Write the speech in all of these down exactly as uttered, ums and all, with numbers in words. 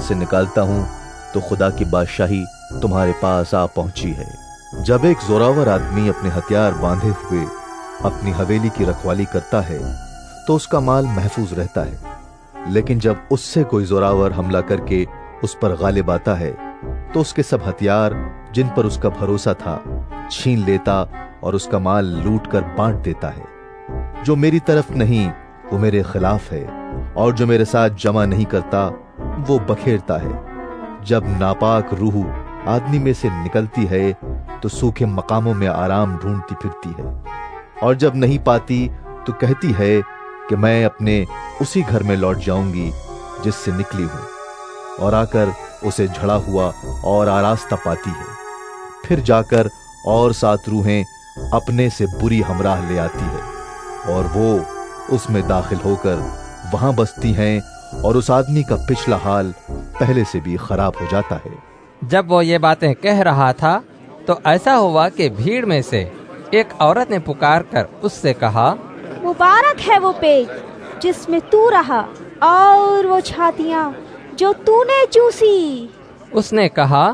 سے نکالتا ہوں تو خدا کی بادشاہی تمہارے پاس آ پہنچی ہے۔ جب ایک زوراور آدمی اپنے ہتھیار باندھے ہوئے اپنی حویلی کی رکھوالی کرتا ہے تو اس کا مال محفوظ رہتا ہے، لیکن جب اس سے کوئی زوراور حملہ کر کے اس پر غالب آتا ہے تو اس کے سب ہتھیار جن پر اس کا بھروسہ تھا چھین لیتا اور اس کا مال لوٹ کر بانٹ دیتا ہے۔ جو میری طرف نہیں وہ میرے خلاف ہے، اور جو میرے ساتھ جمع نہیں کرتا وہ بکھیرتا ہے۔ جب ناپاک روح آدمی میں سے نکلتی ہے تو سوکھے مقاموں میں آرام ڈھونڈتی پھرتی ہے، اور جب نہیں پاتی تو کہتی ہے کہ میں اپنے اسی گھر میں لوٹ جاؤں گی جس سے نکلی ہوں، اور آ کر اسے جھڑا ہوا اور آراستہ پاتی ہے۔ پھر جا کر اور سات روحیں اپنے سے بری ہمراہ لے آتی ہے، اور وہ اس میں داخل ہو کر وہاں بستی ہیں، اور اس آدمی کا پچھلا حال پہلے سے بھی خراب ہو جاتا ہے۔ جب وہ یہ باتیں کہہ رہا تھا تو ایسا ہوا کہ بھیڑ میں سے ایک عورت نے پکار کر اس سے کہا، مبارک ہے وہ پیٹ جس میں تو رہا اور وہ چھاتیاں جو تو نے چوسی۔ اس نے کہا،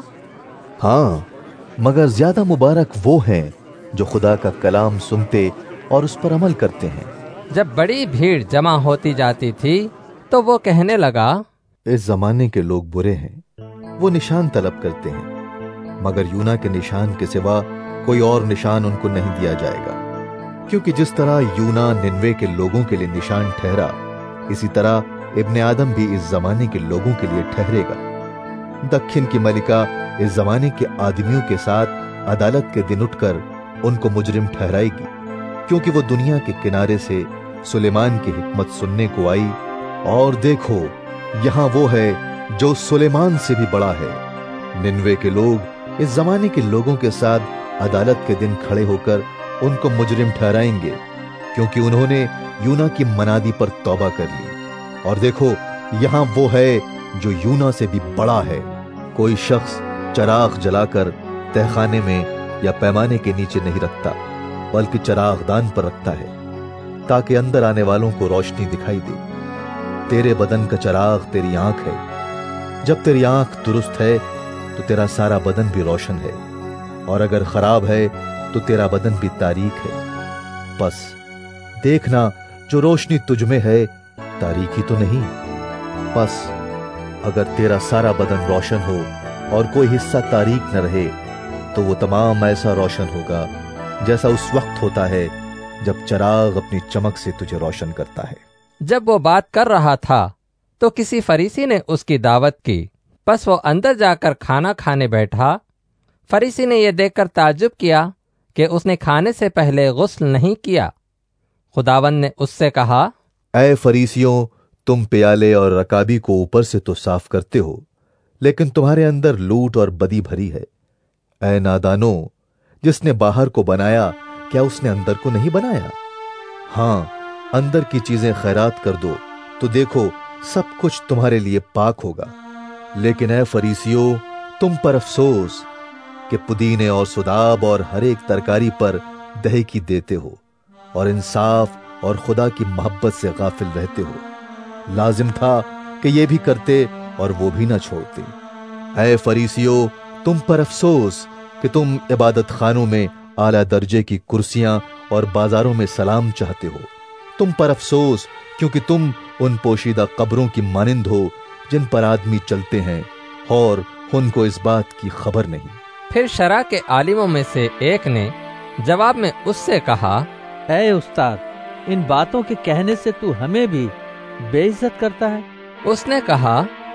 ہاں، مگر زیادہ مبارک وہ ہیں جو خدا کا کلام سنتے اور اس پر عمل کرتے ہیں۔ جب بڑی بھیڑ جمع ہوتی جاتی تھی تو وہ کہنے لگا، اس زمانے کے لوگ برے ہیں، وہ نشان طلب کرتے ہیں، مگر یونا کے نشان کے سوا کوئی اور نشان ان کو نہیں دیا جائے گا، کیونکہ جس طرح یونا ننوے کے لوگوں کے لیے نشان ٹھہرا، اسی طرح ابن آدم بھی اس زمانے کے لوگوں کے لیے ٹھہرے گا۔ دکھن کی ملکہ اس زمانے کے آدمیوں کے ساتھ عدالت کے دن اٹھ کر ان کو مجرم ٹھہرائے گی، کیونکہ وہ دنیا کے کنارے سے سلیمان کی حکمت سننے کو آئی، اور دیکھو یہاں وہ ہے جو سلیمان سے بھی بڑا ہے۔ ننوے کے لوگ اس زمانے کے لوگوں کے ساتھ عدالت کے دن کھڑے ہو کر ان کو مجرم ٹھہرائیں گے، کیونکہ انہوں نے یونا کی منادی پر توبہ کر لی۔ اور دیکھو یہاں وہ ہے جو یونا سے بھی بڑا ہے۔ کوئی شخص چراغ جلا کر تہخانے میں یا پیمانے کے نیچے نہیں رکھتا، بلکہ چراغ دان پر رکھتا ہے، تاکہ اندر آنے والوں کو روشنی دکھائی دے۔ تیرے بدن کا چراغ تیری آنکھ ہے۔ جب تیری آنکھ درست ہے تو تیرا سارا بدن بھی روشن ہے، اور اگر خراب ہے تو تیرا بدن بھی تاریک ہے۔ بس دیکھنا جو روشنی تجھ میں ہے تاریکی تو نہیں۔ بس اگر تیرا سارا بدن روشن ہو اور کوئی حصہ تاریک نہ رہے تو وہ تمام ایسا روشن ہوگا جیسا اس وقت ہوتا ہے جب چراغ اپنی چمک سے تجھے روشن کرتا ہے۔ جب وہ بات کر رہا تھا تو کسی فریسی نے اس کی دعوت کی، پس وہ اندر جا کر کھانا کھانے بیٹھا۔ فریسی نے یہ دیکھ کر تعجب کیا کہ اس نے کھانے سے پہلے غسل نہیں کیا۔ خداوند نے اس سے کہا، اے فریسیوں، تم پیالے اور رکابی کو اوپر سے تو صاف کرتے ہو، لیکن تمہارے اندر لوٹ اور بدی بھری ہے۔ اے نادانو، جس نے باہر کو بنایا کیا اس نے اندر کو نہیں بنایا؟ ہاں، اندر کی چیزیں خیرات کر دو تو دیکھو سب کچھ تمہارے لیے پاک ہوگا۔ لیکن اے فریسیوں، تم پر افسوس کہ پودینے اور سداب اور ہر ایک ترکاری پر دہیکی دیتے ہو، اور انصاف اور خدا کی محبت سے غافل رہتے ہو۔ لازم تھا کہ یہ بھی کرتے اور وہ بھی نہ چھوڑتے۔ اے فریسیوں، تم پر افسوس کہ تم عبادت خانوں میں اعلیٰ درجے کی کرسیاں اور بازاروں میں سلام چاہتے ہو۔ تم پر افسوس کیونکہ تم ان پوشیدہ قبروں کی مانند ہو جن پر آدمی چلتے ہیں، اور ان کو اس بات کی خبر نہیں۔ پھر شرع کے عالموں میں سے ایک نے جواب میں اس سے کہا، اے استاد، ان باتوں کے کہنے سے تو ہمیں بھی بے عزت کرتا ہے۔ اس نے کہا،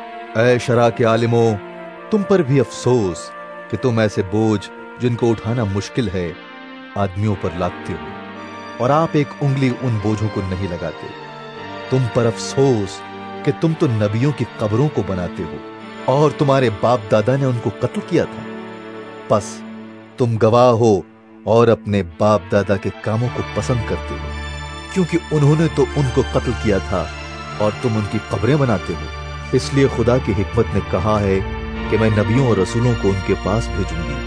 اے شرع کے عالموں، تم پر بھی افسوس کہ تم ایسے بوجھ جن کو اٹھانا مشکل ہے آدمیوں پر لادتے ہو، اور آپ ایک انگلی ان بوجھوں کو نہیں لگاتے۔ تم پر افسوس کہ تم تو نبیوں کی قبروں کو بناتے ہو، اور تمہارے باپ دادا نے ان کو قتل کیا تھا۔ پس تم گواہ ہو اور اپنے باپ دادا کے کاموں کو پسند کرتے ہو، کیونکہ انہوں نے تو ان کو قتل کیا تھا اور تم ان کی قبریں بناتے ہو۔ اس لیے خدا کی حکمت نے کہا ہے کہ میں نبیوں اور رسولوں کو ان کے پاس بھیجوں گی،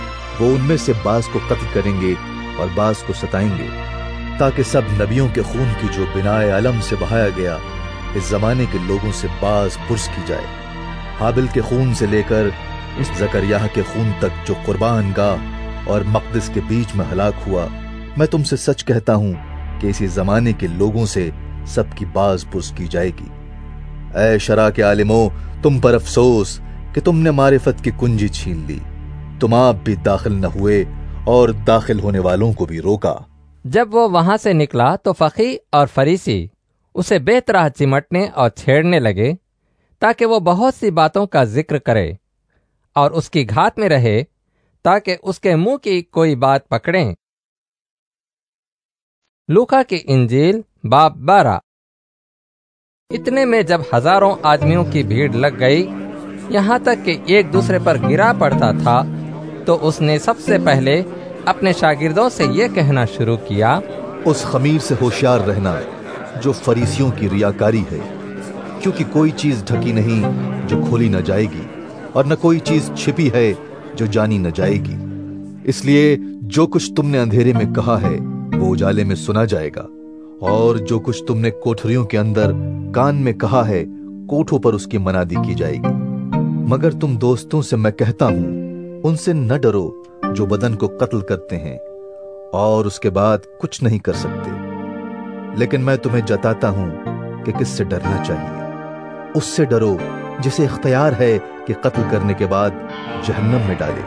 وہ ان میں سے بعض کو قتل کریں گے اور بعض کو ستائیں گے، تاکہ سب نبیوں کے خون کی جو بنائے علم سے بہایا گیا اس زمانے کے لوگوں سے باز پرس کی جائے۔ हाबिल के खून से लेकर उस जकरिया के खून तक जो कुर्बान गाह और मकदस के बीच में हलाक हुआ, मैं तुमसे सच कहता हूं कि इसी जमाने के लोगों से सबकी बाज पुरस की जाएगी। ऐ शरा के आलिमों, तुम पर अफसोस कि तुमने मारिफत की कुंजी छीन ली। तुम आप भी दाखिल न हुए और दाखिल होने वालों को भी रोका। जब वो वहां से निकला तो फकी और फरीसी उसे बेतराह चिमटने और छेड़ने लगे ताकि वो बहुत सी बातों का जिक्र करे और उसकी घात में रहे, ताकि उसके मुंह की कोई बात पकड़ें। लूका की इंजील बाब बारह। इतने में जब हजारों आदमियों की भीड़ लग गई, यहाँ तक कि एक दूसरे पर गिरा पड़ता था, तो उसने सबसे पहले अपने शागिर्दों से ये कहना शुरू किया, उस खमीर से होशियार रहना जो फरीसियों की रियाकारी है, क्योंकि कोई चीज ढकी नहीं जो खोली न जाएगी, और न कोई चीज छिपी है जो जानी न जाएगी। इसलिए जो कुछ तुमने अंधेरे में कहा है वो उजाले में सुना जाएगा, और जो कुछ तुमने कोठरियों के अंदर कान में कहा है कोठों पर उसकी मनादी की जाएगी। मगर तुम दोस्तों से मैं कहता हूं, उनसे न डरो जो बदन को कत्ल करते हैं और उसके बाद कुछ नहीं कर सकते, लेकिन मैं तुम्हें जताता हूं कि किससे डरना चाहिए। उससे डरो जिसे इख्तियार है कि कत्ल करने के बाद जहन्नम में डाले।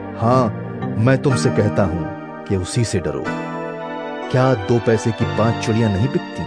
हां, मैं तुमसे कहता हूं कि उसी से डरो। क्या दो पैसे की पांच चिड़ियां नहीं बिकती,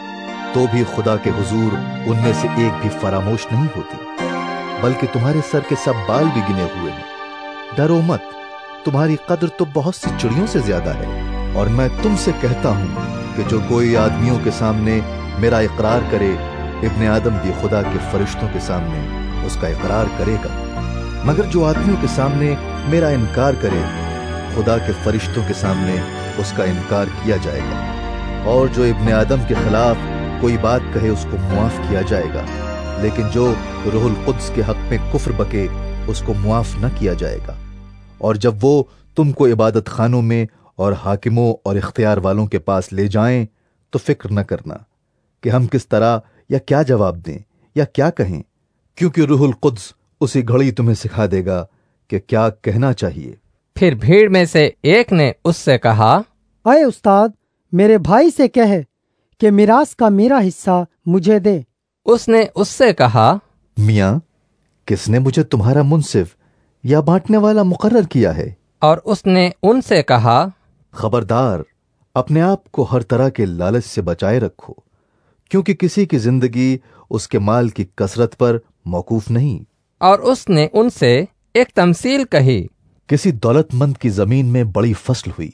तो भी खुदा के हुजूर उनमें से एक भी फरामोश नहीं होती, बल्कि तुम्हारे सर के सब बाल भी गिने हुए हैं। डरो मत, तुम्हारी कद्र तो बहुत सी चिड़ियों से ज्यादा है। और मैं तुमसे कहता हूं कि जो कोई आदमियों के सामने मेरा इकरार करे, इब्ने आदम भी खुदा के फरिश्तों के सामने उसका इकरार करेगा। मगर जो आदमियों के सामने मेरा इनकार करे, खुदा के फरिश्तों के सामने उसका इनकार किया जाएगा। और जो इब्ने आदम के खिलाफ कोई बात कहे उसको मुआफ किया जाएगा, लेकिन जो रूहुल कुद्स के हक में कुफ्र बके उसको मुआफ न किया जाएगा। और जब वो तुमको इबादत खानों में और हाकिमों और इख्तियार वालों के पास ले जाएं, तो फिक्र न करना कि हम किस तरह या क्या जवाब दें या क्या कहें, क्योंकि रूहुल कुद्स उसी घड़ी तुम्हें सिखा देगा कि क्या कहना चाहिए। फिर भीड़ में से एक ने उससे कहा, अय उस्ताद, मेरे भाई से कह कि मिरास का मेरा हिस्सा मुझे दे। उसने उससे कहा, मियाँ, किसने मुझे तुम्हारा मुंसिफ या बांटने वाला मुकर्रर किया है? और उसने उनसे कहा, खबरदार, अपने आप को हर तरह के लालच से बचाए रखो, क्योंकि किसी की जिंदगी उसके माल की कसरत पर मौकूफ नहीं। और उसने उनसे एक तमसील कही। किसी दौलतमंद की जमीन में बड़ी फसल हुई,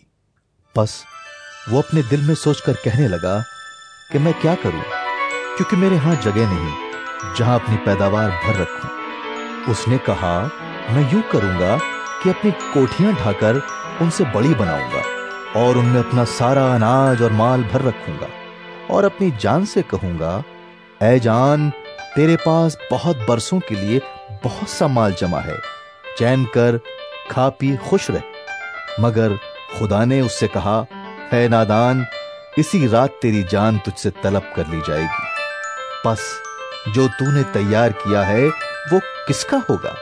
बस वो अपने दिल में सोचकर कहने लगा कि मैं क्या करूं, क्योंकि मेरे हाथ जगह नहीं जहां अपनी पैदावार भर रखूं। उसने कहा, मैं यूं करूंगा कि अपनी कोठियां ढाकर उनसे बड़ी बनाऊंगा और उनमें अपना सारा अनाज और माल भर रखूंगा, और अपनी जान से कहूंगा, ऐ जान, तेरे पास बहुत बरसों के लिए बहुत सा माल जमा है, चैन कर, खा पी, खुश रह। मगर खुदा ने उससे कहा, है नादान, इसी रात तेरी जान तुझसे तलब कर ली जाएगी। बस जो तूने तैयार किया है वो किसका होगा?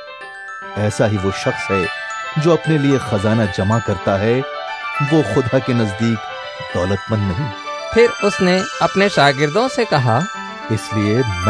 ऐसा ही वो शख्स है जो अपने लिए खजाना जमा करता है, वो खुदा के नजदीक दौलतमंद नहीं। फिर उसने अपने शागिर्दों से कहा, इसलिए मैं